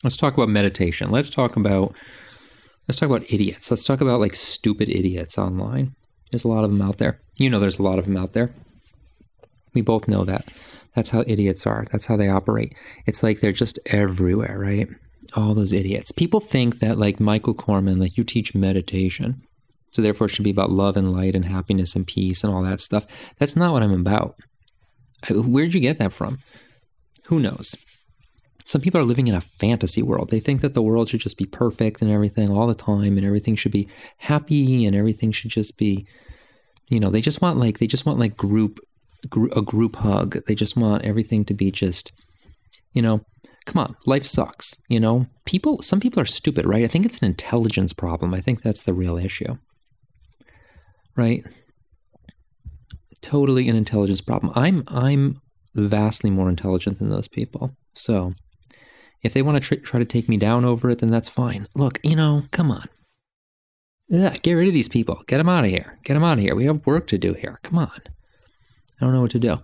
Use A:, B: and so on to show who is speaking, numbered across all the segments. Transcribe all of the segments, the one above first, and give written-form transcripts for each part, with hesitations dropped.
A: Let's talk about meditation. Let's talk about idiots. Let's talk about like stupid idiots online. There's a lot of them out there. You know there's a lot of them out there. We both know that. That's how idiots are. That's how they operate. It's like they're just everywhere, right? All those idiots. People think that like Michael Corman, like you teach meditation, so therefore it should be about love and light and happiness and peace and all that stuff. That's not what I'm about. Where'd you get that from? Who knows? Some people are living in a fantasy world. They think that the world should just be perfect and everything all the time, and everything should be happy, and everything should just be, they just want a group hug. They just want everything to be just, come on, life sucks. Some people are stupid, right? I think it's an intelligence problem. I think that's the real issue, right? Totally an intelligence problem. I'm vastly more intelligent than those people. So if they want to try to take me down over it, then that's fine. Look, come on. Ugh, get rid of these people. Get them out of here. Get them out of here. We have work to do here. Come on. I don't know what to do.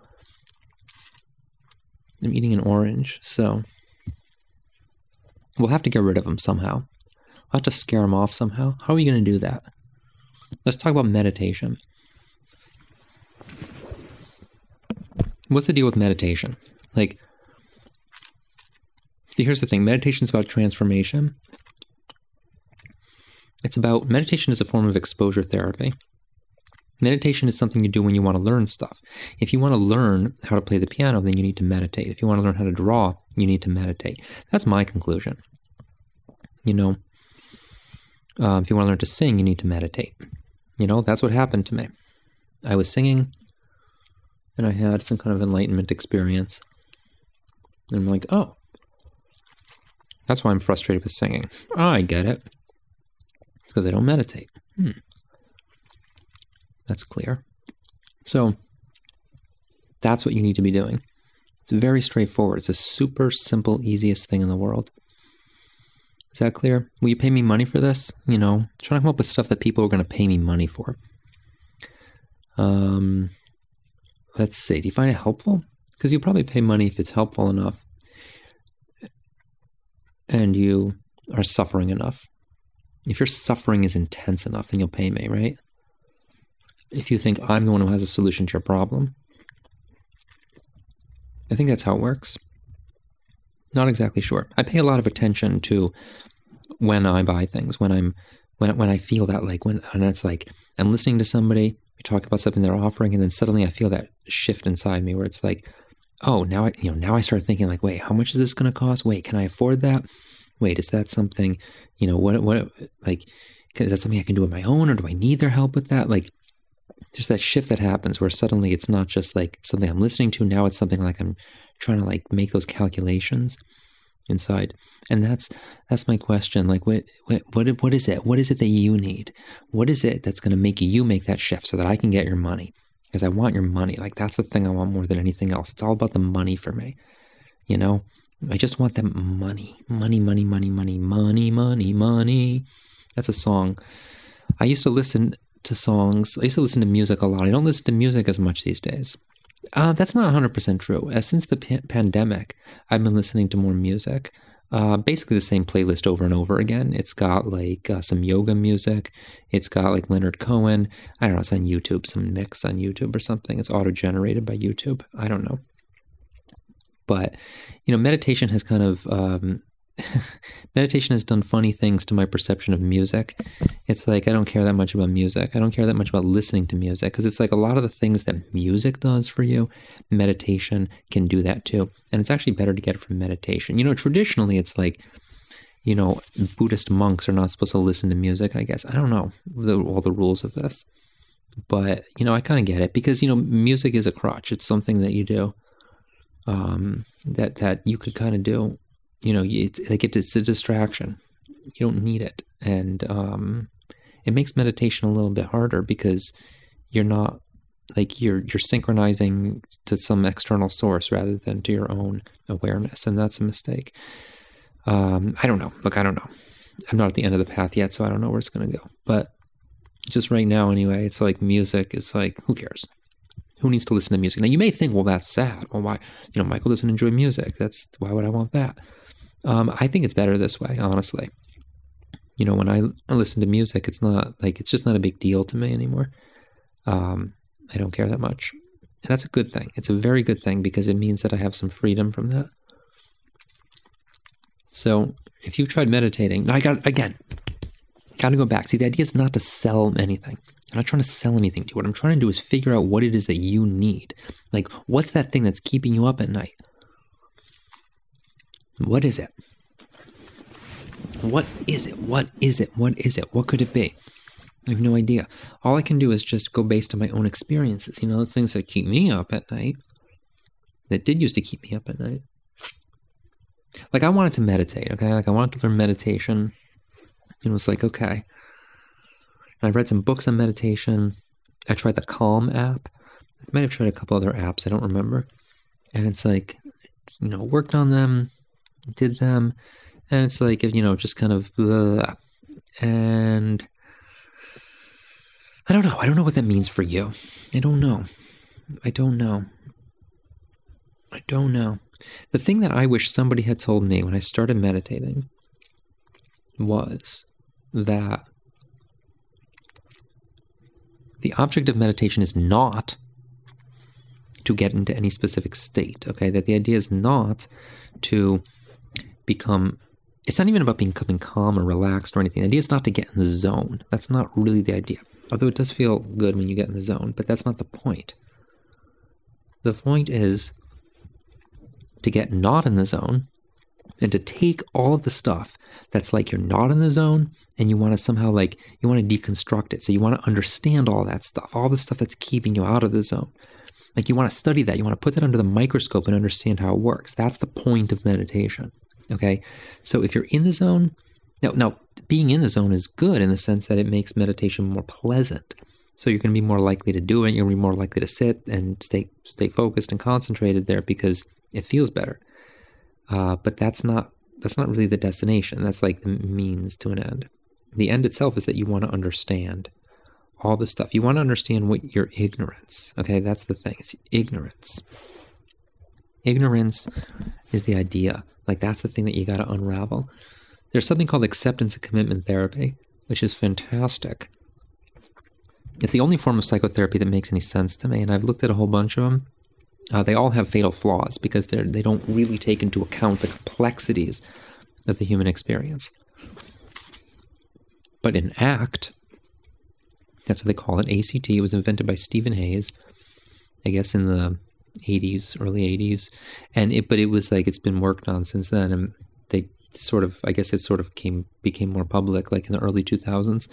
A: I'm eating an orange, so we'll have to get rid of them somehow. We'll have to scare them off somehow. How are we going to do that? Let's talk about meditation. What's the deal with meditation? See, here's the thing. Meditation is about transformation. Meditation is a form of exposure therapy. Meditation is something you do when you want to learn stuff. If you want to learn how to play the piano, then you need to meditate. If you want to learn how to draw, you need to meditate. That's my conclusion. If you want to learn to sing, you need to meditate. That's what happened to me. I was singing, and I had some kind of enlightenment experience. And I'm like, oh, that's why I'm frustrated with singing. Oh, I get it. It's because I don't meditate. That's clear. So that's what you need to be doing. It's very straightforward. It's a super simple, easiest thing in the world. Is that clear? Will you pay me money for this? Trying to come up with stuff that people are going to pay me money for. Let's see. Do you find it helpful? Because you'll probably pay money if it's helpful enough. And you are suffering enough. If your suffering is intense enough, then you'll pay me, right? If you think I'm the one who has a solution to your problem. I think that's how it works. Not exactly sure. I pay a lot of attention to when I buy things, when I feel that, and it's like I'm listening to somebody, we talk about something they're offering, and then suddenly I feel that shift inside me where it's like, oh, now I start thinking like, wait, how much is this going to cost? Wait, can I afford that? Wait, is that something, is that something I can do on my own, or do I need their help with that? There's that shift that happens where suddenly it's not just like something I'm listening to. Now it's something like I'm trying to make those calculations inside. And that's my question. What is it? What is it that you need? What is it that's going to make you make that shift so that I can get your money? Because I want your money. That's the thing I want more than anything else. It's all about the money for me. I just want that money. Money, money, money, money, money, money, money. That's a song. I used to listen to songs. I used to listen to music a lot. I don't listen to music as much these days. That's not 100% true. Since the pandemic, I've been listening to more music. Basically the same playlist over and over again. It's got some yoga music. It's got Leonard Cohen. I don't know, it's on YouTube, some mix on YouTube or something. It's auto-generated by YouTube. I don't know. But, meditation has kind of, meditation has done funny things to my perception of music. It's I don't care that much about music. I don't care that much about listening to music, because it's a lot of the things that music does for you, meditation can do that too. And it's actually better to get it from meditation. Traditionally it's Buddhist monks are not supposed to listen to music, I guess. I don't know all the rules of this. But, I kind of get it, because, music is a crutch. It's something that you do. That you could kind of do, it's a distraction. You don't need it. And it makes meditation a little bit harder, because you're not, you're synchronizing to some external source rather than to your own awareness. And that's a mistake. I don't know. Look, I don't know. I'm not at the end of the path yet, so I don't know where it's going to go. But just right now anyway, it's music is who cares? Who needs to listen to music? Now, you may think, well, that's sad. Well, why? Michael doesn't enjoy music. Why would I want that? I think it's better this way, honestly. You know, when I listen to music, it's just not a big deal to me anymore. I don't care that much. And that's a good thing. It's a very good thing because it means that I have some freedom from that. So if you've tried meditating, now got to go back. See, the idea is not to sell anything. I'm not trying to sell anything to you. What I'm trying to do is figure out what it is that you need. Like, what's that thing that's keeping you up at night? What is it? What is it? What is it? What is it? What could it be? I have no idea. All I can do is just go based on my own experiences. You know, the things that keep me up at night, that did used to keep me up at night. Like, I wanted to meditate, okay? Like, I wanted to learn meditation. And it was like, okay. And I read some books on meditation. I tried the Calm app. I might have tried a couple other apps. I don't remember. And it's like, you know, worked on them, did them. And it's like, you know, just kind of blah. And I don't know. I don't know what that means for you. I don't know. The thing that I wish somebody had told me when I started meditating was that the object of meditation is not to get into any specific state, okay? That the idea is not to become, it's not even about becoming calm or relaxed or anything. The idea is not to get in the zone. That's not really the idea. Although it does feel good when you get in the zone, but that's not the point. The point is to get not in the zone and to take all of the stuff that's like you're not in the zone and you want to somehow like, you want to deconstruct it. So you want to understand all that stuff, all the stuff that's keeping you out of the zone. Like you want to study that. You want to put that under the microscope and understand how it works. That's the point of meditation. Okay. So if you're in the zone, now being in the zone is good in the sense that it makes meditation more pleasant. So you're going to be more likely to do it. You're going to be more likely to sit and stay focused and concentrated there because it feels better. But that's not really the destination. That's like the means to an end. The end itself is that you want to understand all the stuff. You want to understand what your ignorance. Okay, that's the thing. It's ignorance. Ignorance is the idea. Like that's the thing that you got to unravel. There's something called acceptance and commitment therapy, which is fantastic. It's the only form of psychotherapy that makes any sense to me, and I've looked at a whole bunch of them. They all have fatal flaws because they don't really take into account the complexities of the human experience. But in ACT, that's what they call it, ACT, it was invented by Stephen Hayes, I guess in the 80s, early 80s, but it was like it's been worked on since then, and they sort of, I guess it sort of became more public like in the early 2000s.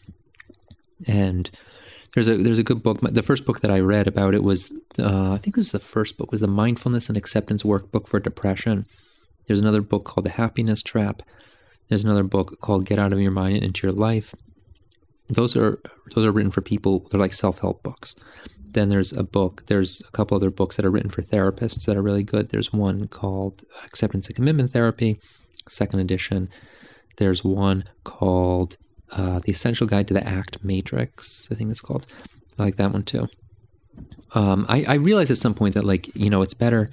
A: And there's a good book. The first book that I read about it was, I think this was the first book, was the Mindfulness and Acceptance Workbook for Depression. There's another book called The Happiness Trap. There's another book called Get Out of Your Mind and Into Your Life. Those are written for people. They're like self-help books. Then there's a couple other books that are written for therapists that are really good. There's one called Acceptance and Commitment Therapy, second edition. There's one called The Essential Guide to the ACT Matrix, I think it's called. I like that one too. I realized at some point that, like, you know, it's better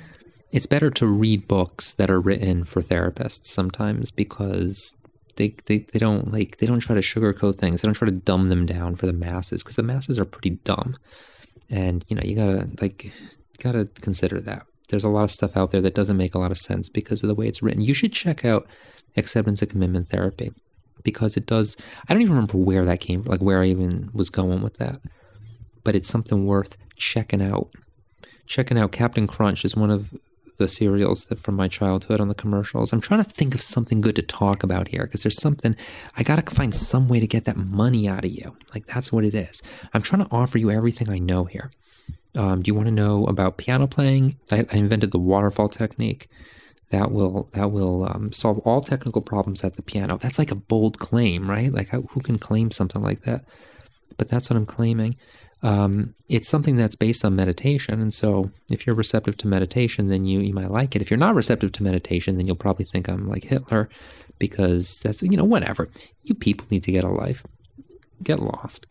A: to read books that are written for therapists sometimes because they don't try to sugarcoat things. They don't try to dumb them down for the masses because the masses are pretty dumb. And, you know, you gotta consider that. There's a lot of stuff out there that doesn't make a lot of sense because of the way it's written. You should check out Acceptance and Commitment Therapy because it does. I don't even remember where that came from, like where I even was going with that. But it's something worth checking out. Checking out Captain Crunch is one of the cereals from my childhood on the commercials. I'm trying to think of something good to talk about here because there's something, I got to find some way to get that money out of you. Like that's what it is. I'm trying to offer you everything I know here. Do you want to know about piano playing? I invented the waterfall technique that will solve all technical problems at the piano. That's like a bold claim, right? Like who can claim something like that? But that's what I'm claiming. It's something that's based on meditation. And so if you're receptive to meditation, then you might like it. If you're not receptive to meditation, then you'll probably think I'm like Hitler because that's, you know, whatever. You people need to get a life. Get lost.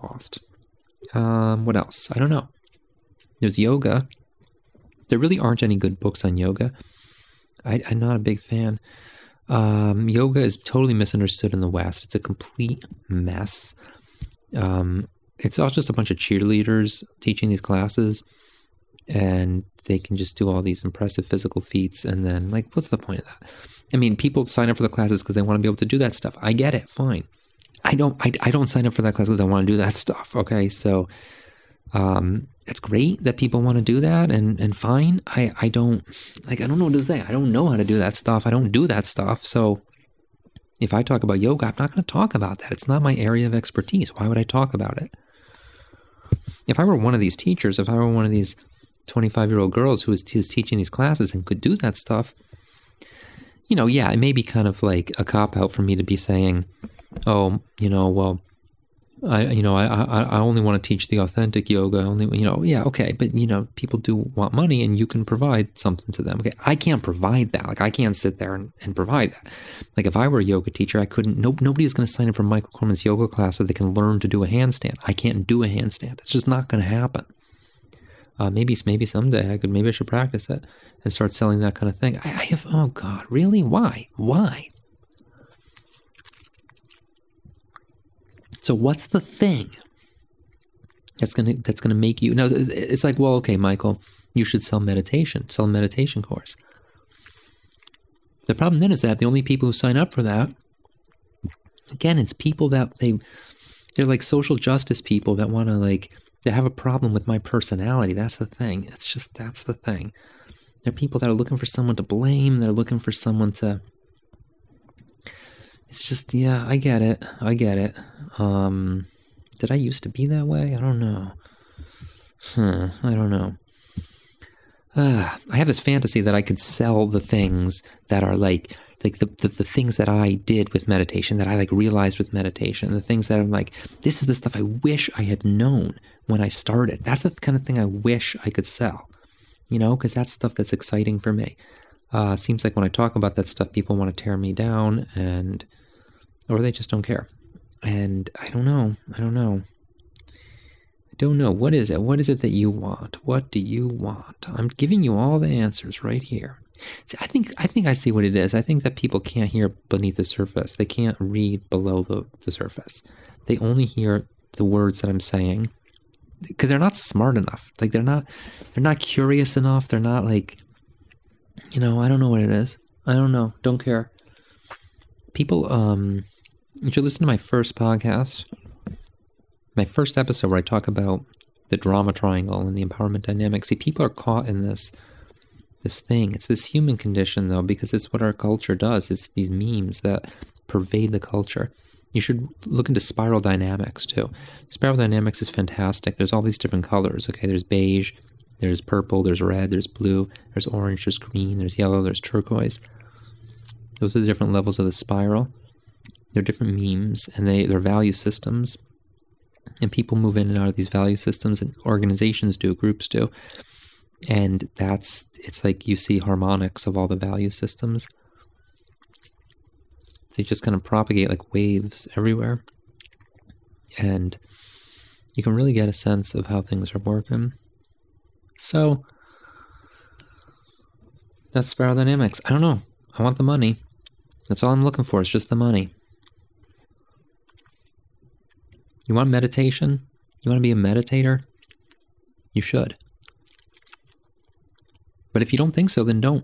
A: What else? I don't know. There's yoga. There really aren't any good books on yoga. I'm not a big fan. Yoga is totally misunderstood in the West. It's a complete mess. It's all just a bunch of cheerleaders teaching these classes, and they can just do all these impressive physical feats, and then, like, what's the point of that? I mean, people sign up for the classes because they want to be able to do that stuff. I get it, fine. I don't sign up for that class because I want to do that stuff, okay? So, it's great that people want to do that, and fine. I don't know what to say. I don't know how to do that stuff. I don't do that stuff. So if I talk about yoga, I'm not going to talk about that. It's not my area of expertise. Why would I talk about it? If I were one of these teachers, if I were one of these 25-year-old girls who is teaching these classes and could do that stuff, yeah, it may be kind of like a cop-out for me to be saying, oh, well, I only want to teach the authentic yoga. Yeah, okay, but people do want money, and you can provide something to them. Okay, I can't provide that. Like, I can't sit there and provide that. Like, if I were a yoga teacher, I couldn't. Nobody is going to sign up for Michael Corman's yoga class so they can learn to do a handstand. I can't do a handstand. It's just not going to happen. Maybe someday I should practice it and start selling that kind of thing. I have. Oh God, really? Why? So what's the thing that's gonna make you? Now it's like, well, okay, Michael, you should sell a meditation course. The problem then is that the only people who sign up for that, again, it's people that they're like social justice people that want to that have a problem with my personality. That's the thing. That's the thing. They're people that are looking for someone to blame. They're looking for someone to. It's just, yeah, I get it. Did I used to be that way? I don't know. I don't know. I have this fantasy that I could sell the things that are like the things that I did with meditation, that I realized with meditation, the things that I'm like, this is the stuff I wish I had known when I started. That's the kind of thing I wish I could sell, because that's stuff that's exciting for me. Seems like when I talk about that stuff, people want to tear me down, or they just don't care. And I don't know. What is it? What is it that you want? What do you want? I'm giving you all the answers right here. See, I think I see what it is. I think that people can't hear beneath the surface. They can't read below the surface. They only hear the words that I'm saying because they're not smart enough. They're not curious enough. They're not I don't know what it is. I don't know. Don't care. People, you should listen to my first podcast, my first episode where I talk about the drama triangle and the empowerment dynamic. See, people are caught in this thing. It's this human condition, though, because it's what our culture does. It's these memes that pervade the culture. You should look into spiral dynamics, too. Spiral dynamics is fantastic. There's all these different colors, okay? There's beige, there's purple, there's red, there's blue, there's orange, there's green, there's yellow, there's turquoise. Those are the different levels of the spiral. They're different memes, and they're value systems. And people move in and out of these value systems, and organizations do, groups do. And it's like you see harmonics of all the value systems. They just kind of propagate like waves everywhere. And you can really get a sense of how things are working. So, that's spiral dynamics. I don't know. I want the money. That's all I'm looking for. It's just the money. You want meditation? You want to be a meditator? You should. But if you don't think so, then don't.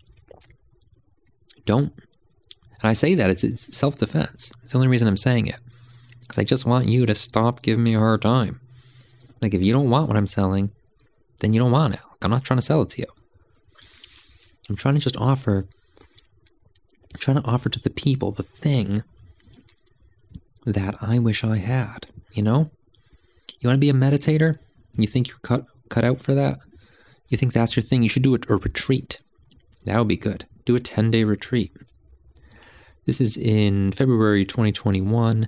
A: Don't. And I say that, it's self-defense. It's the only reason I'm saying it. Because I just want you to stop giving me a hard time. Like, if you don't want what I'm selling, then you don't want it. I'm not trying to sell it to you. I'm trying to just offer to the people the thing that I wish I had, You want to be a meditator? You think you're cut out for that? You think that's your thing? You should do a retreat. That would be good. Do a 10-day retreat. This is in February 2021.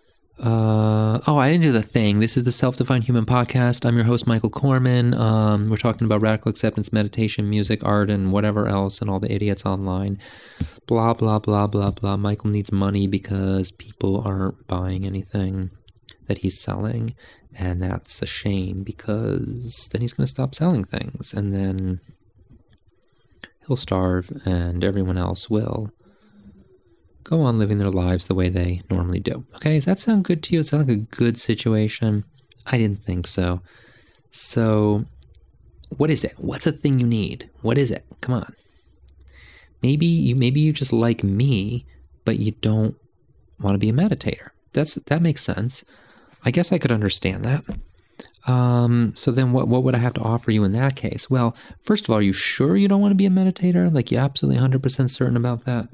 A: I didn't do the thing. This is the Self-Defined Human Podcast. I'm your host, Michael Corman. We're talking about radical acceptance, meditation, music, art, and whatever else, and all the idiots online. Blah, blah, blah, blah, blah. Michael needs money because people aren't buying anything that he's selling, and that's a shame because then he's going to stop selling things, and then he'll starve and everyone else will go on living their lives the way they normally do. Okay, does that sound good to you? Does that sound like a good situation? I didn't think so. So, what is it? What's a thing you need? What is it? Come on. Maybe you just like me, but you don't want to be a meditator. That makes sense. I guess I could understand that. So then what would I have to offer you in that case? Well, first of all, are you sure you don't want to be a meditator? Like, you're absolutely 100% certain about that?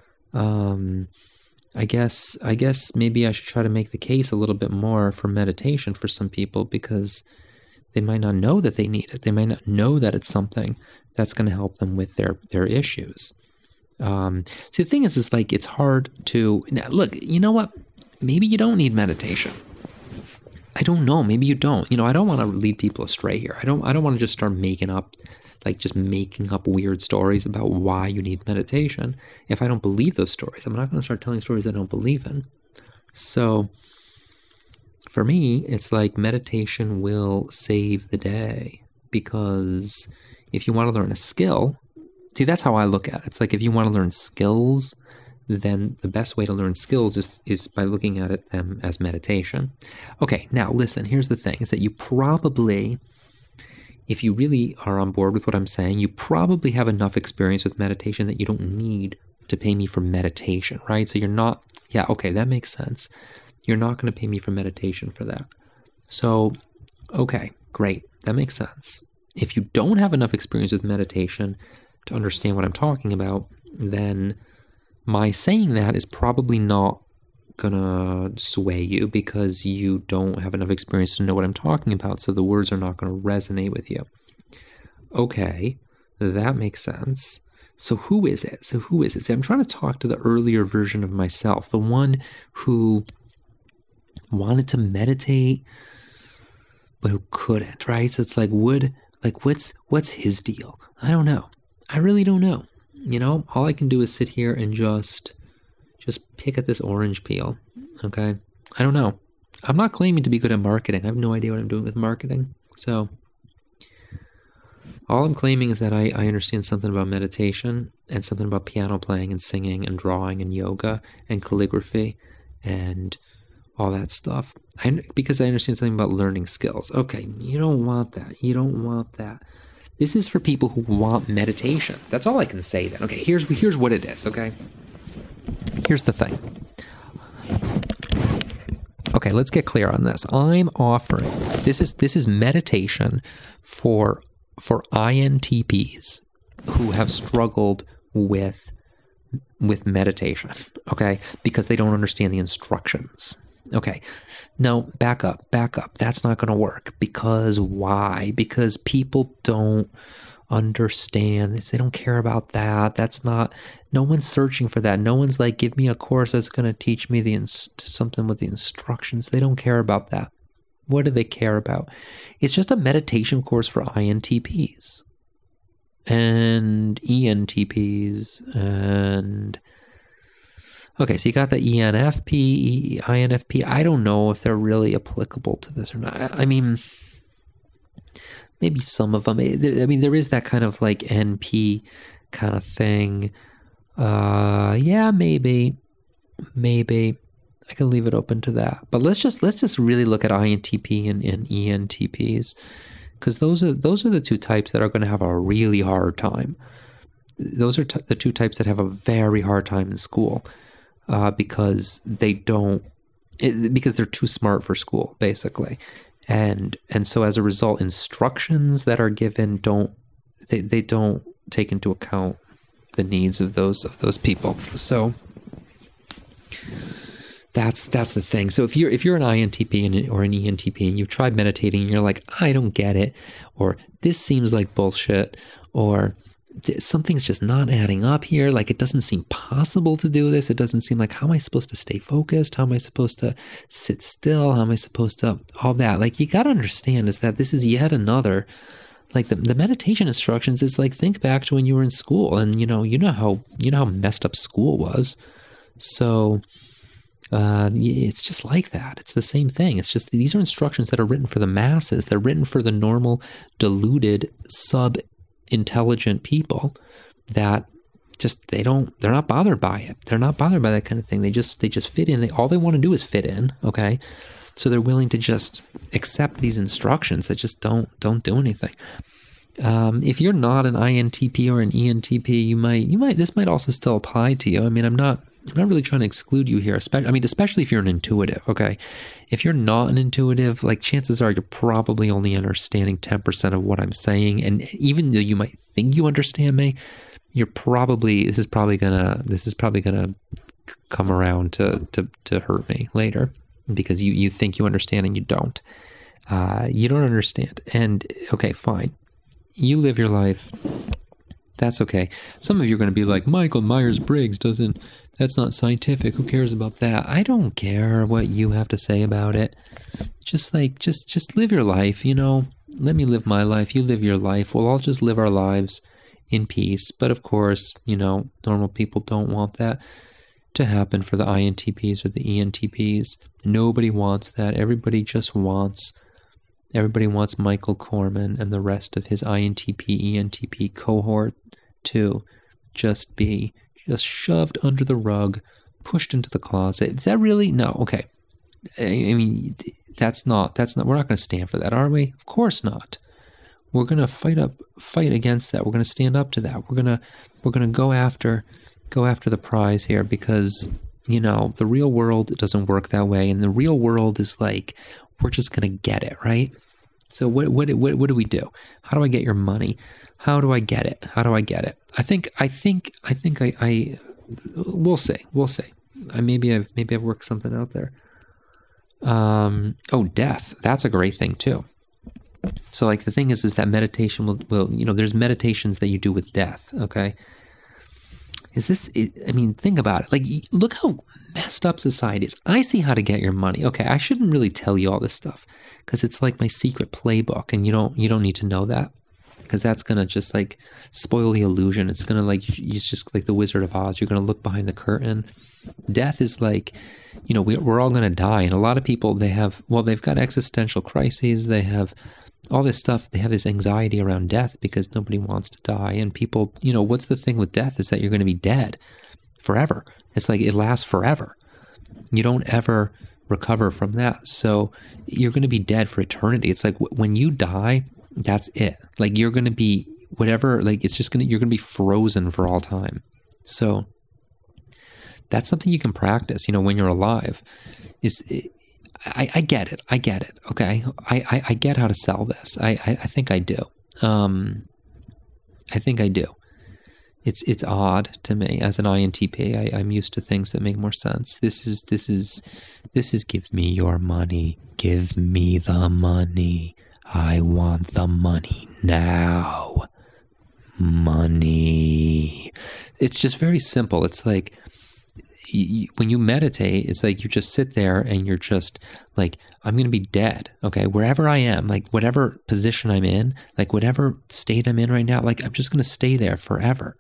A: I guess maybe I should try to make the case a little bit more for meditation for some people, because they might not know that they need it. They might not know that it's something that's going to help them with their issues. See, the thing is like, it's hard to, now, look, you know what? Maybe you don't need meditation. I don't know. Maybe you don't. I don't want to lead people astray here. I don't want to just start making up weird stories about why you need meditation. If I don't believe those stories, I'm not going to start telling stories I don't believe in. So for me, it's like meditation will save the day, because if you want to learn a skill, see, that's how I look at it. It's like, if you want to learn skills, then the best way to learn skills is by looking at them as meditation. Okay, now listen, here's the thing, is that you probably, if you really are on board with what I'm saying, you probably have enough experience with meditation that you don't need to pay me for meditation, right? So you're not, yeah, okay, that makes sense. You're not going to pay me for meditation for that. So, okay, great. That makes sense. If you don't have enough experience with meditation to understand what I'm talking about, then my saying that is probably not gonna sway you, because you don't have enough experience to know what I'm talking about, so the words are not going to resonate with you. Okay, that makes sense. So who is it? See, I'm trying to talk to the earlier version of myself, the one who wanted to meditate but who couldn't, right? So it's like, what's his deal? I don't know. I really don't know. All I can do is sit here and just pick at this orange peel, okay? I don't know. I'm not claiming to be good at marketing. I have no idea what I'm doing with marketing. So all I'm claiming is that I understand something about meditation and something about piano playing and singing and drawing and yoga and calligraphy and all that stuff. Because I understand something about learning skills. Okay, you don't want that. You don't want that. This is for people who want meditation. That's all I can say then. Okay, here's what it is, okay? Here's the thing. Okay, let's get clear on this. I'm offering, this is meditation for INTPs who have struggled with meditation, okay? Because they don't understand the instructions. Okay, now back up. That's not going to work. Because why? Because people don't understand this. They don't care about that. No one's searching for that. No one's like, give me a course that's going to teach me something with the instructions. They don't care about that. What do they care about? It's just a meditation course for INTPs and ENTPs and... Okay, so you got the ENFP, INFP. I don't know if they're really applicable to this or not. I mean, maybe some of them. I mean, there is that kind of like NP kind of thing. Yeah, maybe. I can leave it open to that. But let's just really look at INTP and ENTPs, because those are the two types that are going to have a really hard time. Those are the two types that have a very hard time in school. Because because they're too smart for school, basically, and so as a result, instructions that are given don't take into account the needs of those people. So that's the thing. So if you're an INTP or an ENTP and you've tried meditating and you're like, I don't get it, or this seems like bullshit, or something's just not adding up here. Like, it doesn't seem possible to do this. It doesn't seem like, how am I supposed to stay focused? How am I supposed to sit still? How am I supposed to, all that? Like, you got to understand is that this is yet another, like the meditation instructions is like, think back to when you were in school and you know how messed up school was. So it's just like that. It's the same thing. It's just, these are instructions that are written for the masses. They're written for the normal, deluded, intelligent people, that they're not bothered by it. They're not bothered by that kind of thing. They just fit in. All they want to do is fit in. Okay. So they're willing to just accept these instructions that just don't do anything. If you're not an INTP or an ENTP, this might also still apply to you. I mean, I'm not really trying to exclude you here, especially if you're an intuitive, okay? If you're not an intuitive, like chances are you're probably only understanding 10% of what I'm saying. And even though you might think you understand me, this is probably gonna come around to hurt me later, because you think you understand and you don't. You don't understand. And okay, fine. You live your life. That's okay. Some of you are going to be like, Michael Myers-Briggs that's not scientific. Who cares about that? I don't care what you have to say about it. Just live your life, let me live my life. You live your life. We'll all just live our lives in peace. But of course, normal people don't want that to happen for the INTPs or the ENTPs. Nobody wants that. Everybody wants Michael Corman and the rest of his INTP, ENTP cohort to just be shoved under the rug, pushed into the closet. Is that really? No. Okay. I mean, that's not, we're not going to stand for that, are we? Of course not. We're going to fight against that. We're going to stand up to that. We're going to go after the prize here, because, the real world doesn't work that way. And the real world is like, we're just going to get it, right? So what do we do? How do I get your money? How do I get it? How do I get it? I think we'll see. Maybe I've worked something out there. Death. That's a great thing too. So like the thing is that meditation will there's meditations that you do with death. Okay. Think about it. Like, look how messed up society is. I see how to get your money. Okay, I shouldn't really tell you all this stuff because it's like my secret playbook, and you don't need to know that, because that's gonna just like spoil the illusion. It's gonna it's just like the Wizard of Oz. You're gonna look behind the curtain. Death is like, we're all gonna die, and a lot of people they've got existential crises. They have all this stuff. They have this anxiety around death because nobody wants to die. And people, what's the thing with death is that you're going to be dead forever. It's like it lasts forever. You don't ever recover from that. So you're going to be dead for eternity. It's like when you die, that's it. Like you're going to be whatever, like you're going to be frozen for all time. So that's something you can practice, when you're alive. I get it. Okay. I get how to sell this. I think I do. I think I do. It's odd to me as an INTP. I'm used to things that make more sense. This is give me your money. Give me the money. I want the money now. Money. It's just very simple. It's like, when you meditate, it's like you just sit there and you're just like, I'm going to be dead. Okay. Wherever I am, like whatever position I'm in, like whatever state I'm in right now, like I'm just going to stay there forever.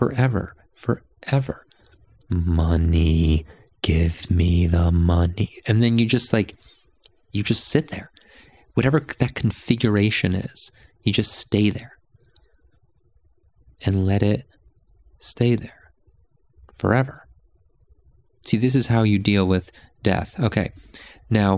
A: Money, give me the money. And then you just sit there. Whatever that configuration is, you just stay there and let it stay there forever. See, this is how you deal with death. Okay. Now,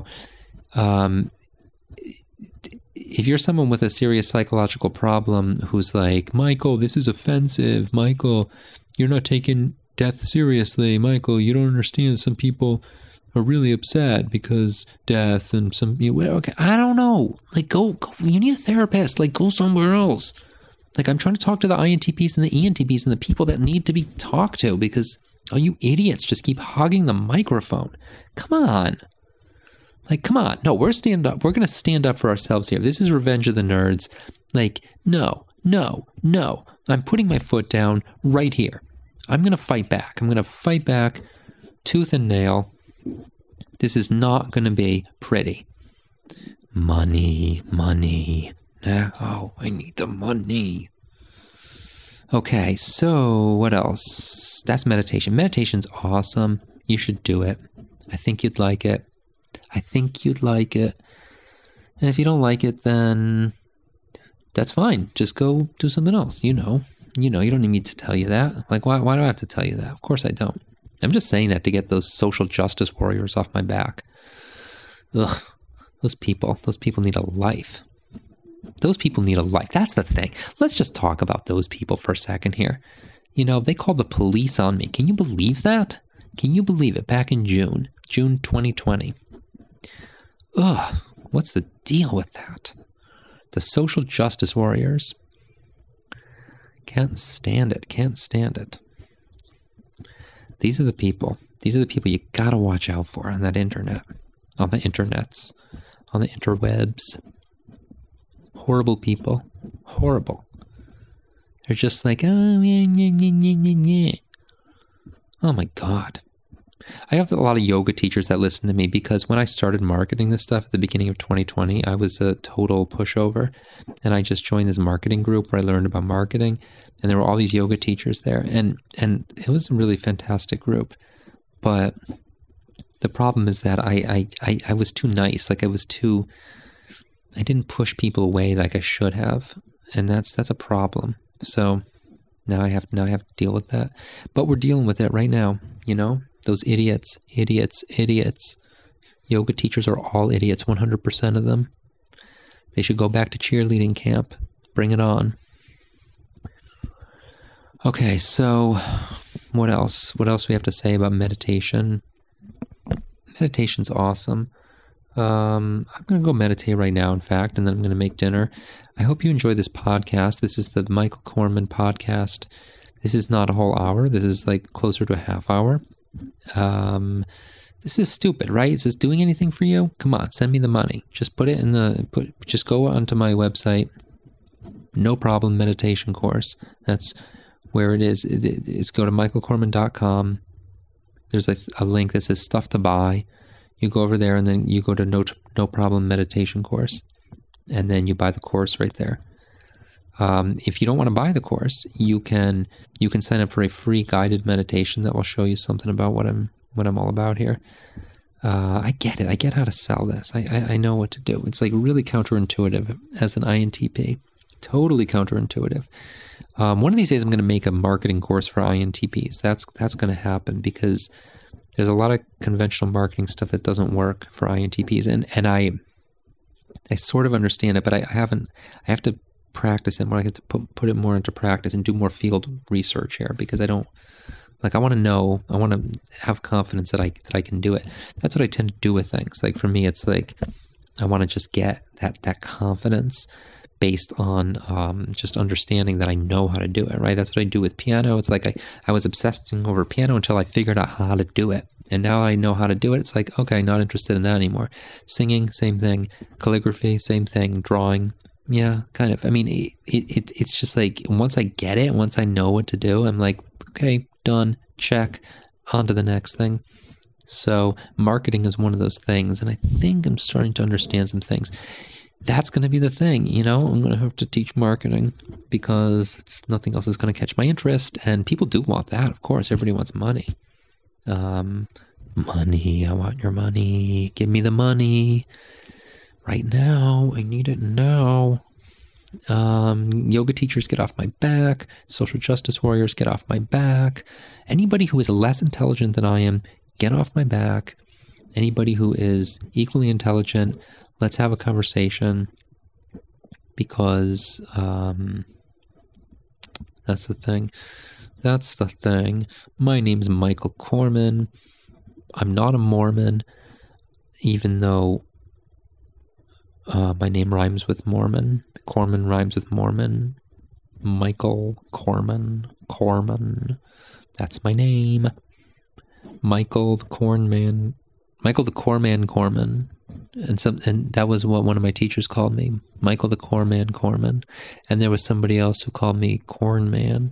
A: if you're someone with a serious psychological problem who's like, Michael, this is offensive. Michael, you're not taking death seriously. Michael, you don't understand. Some people are really upset because death and okay, I don't know. Like, go. You need a therapist. Like, go somewhere else. Like, I'm trying to talk to the INTPs and the ENTPs and the people that need to be talked to, because oh, you idiots just keep hogging the microphone. Come on. Like, come on. No, we're going to stand up for ourselves here. This is Revenge of the Nerds. Like, no. I'm putting my foot down right here. I'm going to fight back. I'm going to fight back tooth and nail. This is not going to be pretty. Money. Oh, I need the money. Okay, so what else? That's meditation. Meditation's awesome. You should do it. I think you'd like it. And if you don't like it, then that's fine. Just go do something else. You don't need me to tell you that. Like, why do I have to tell you that? Of course I don't. I'm just saying that to get those social justice warriors off my back. Ugh, those people need a life. Those people need a life. That's the thing. Let's just talk about those people for a second here. They called the police on me. Can you believe that? Can you believe it? Back in June 2020. Ugh, what's the deal with that? The social justice warriors. Can't stand it. These are the people you gotta watch out for on that internet. On the internets. On the interwebs. Horrible people. Horrible. They're just like, oh, yeah. Oh my God. I have a lot of yoga teachers that listen to me because when I started marketing this stuff at the beginning of 2020, I was a total pushover. And I just joined this marketing group where I learned about marketing. And there were all these yoga teachers there. And it was a really fantastic group. But the problem is that I was too nice. Like I didn't push people away like I should have. And that's a problem. So now I have to deal with that. But we're dealing with it right now, Those idiots. Yoga teachers are all idiots, 100% of them. They should go back to cheerleading camp. Bring it on. Okay, so what else? What else we have to say about meditation? Meditation's awesome. I'm going to go meditate right now, in fact, and then I'm going to make dinner. I hope you enjoy this podcast. This is the Michael Korman podcast. This is not a whole hour. This is like closer to a half hour. This is stupid, right? Is this doing anything for you? Come on, send me the money. Just put it just go onto my website. No problem meditation course. That's where it is. It's go to michaelkorman.com. There's a link that says stuff to buy. You go over there and then you go to no problem meditation course. And then you buy the course right there. If you don't want to buy the course, you can sign up for a free guided meditation that will show you something about what I'm all about here. I get it. I get how to sell this. I know what to do. It's like really counterintuitive as an INTP. Totally counterintuitive. One of these days I'm going to make a marketing course for INTPs. That's going to happen because there's a lot of conventional marketing stuff that doesn't work for INTPs, and I sort of understand it, but I have to practice it more. I have to put it more into practice and do more field research here because I want to know, I want to have confidence that I can do it. That's what I tend to do with things. Like for me, it's like I want to just get that confidence based on just understanding that I know how to do it, right? That's what I do with piano. It's like I was obsessing over piano until I figured out how to do it. And now I know how to do it. It's like, okay, not interested in that anymore. Singing, same thing. Calligraphy, same thing. Drawing, yeah, kind of. I mean, it's just like once I get it, once I know what to do, I'm like, okay, done, check, on to the next thing. So marketing is one of those things. And I think I'm starting to understand some things. That's going to be the thing, I'm going to have to teach marketing because nothing else is going to catch my interest. And people do want that, of course. Everybody wants money. Money, I want your money. Give me the money. Right now, I need it now. Yoga teachers, get off my back. Social justice warriors, get off my back. Anybody who is less intelligent than I am, get off my back. Anybody who is equally intelligent, let's have a conversation because that's the thing. That's the thing. My name's Michael Korman. I'm not a Mormon, even though my name rhymes with Mormon. Korman rhymes with Mormon. Michael Korman. That's my name. Michael the Korman Korman. And that was what one of my teachers called me, Michael the Korman. And there was somebody else who called me Cornmeal.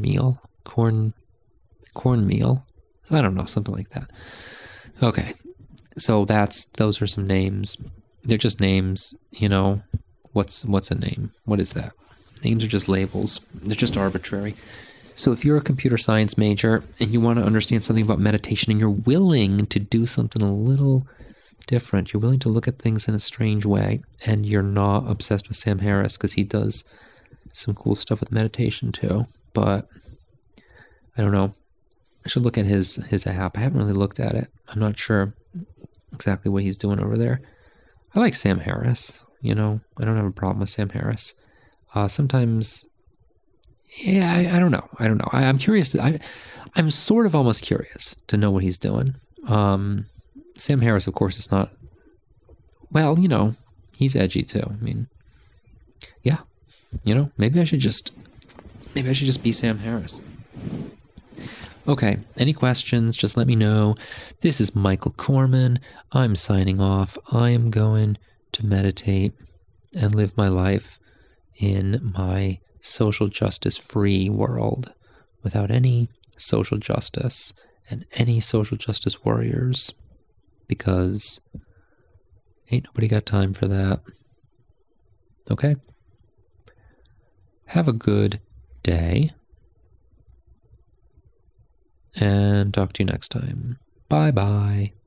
A: I don't know, something like that. Okay, so those are some names. They're just names, What's a name? What is that? Names are just labels. They're just arbitrary. So if you're a computer science major and you want to understand something about meditation and you're willing to do something a little different, you're willing to look at things in a strange way, and you're not obsessed with Sam Harris because he does some cool stuff with meditation too. but I don't know. I should look at his app. I haven't really looked at it. I'm not sure exactly what he's doing over there. I like Sam Harris. I don't have a problem with Sam Harris. Sometimes, yeah, I don't know. I'm curious. I'm sort of almost curious to know what he's doing. Sam Harris, of course, is not. Well, he's edgy too. I mean, yeah, maybe I should just be Sam Harris. Okay, any questions, just let me know. This is Michael Corman. I'm signing off. I am going to meditate and live my life in my social justice free world without any social justice and any social justice warriors, because ain't nobody got time for that. Okay? Have a good day. And talk to you next time. Bye-bye.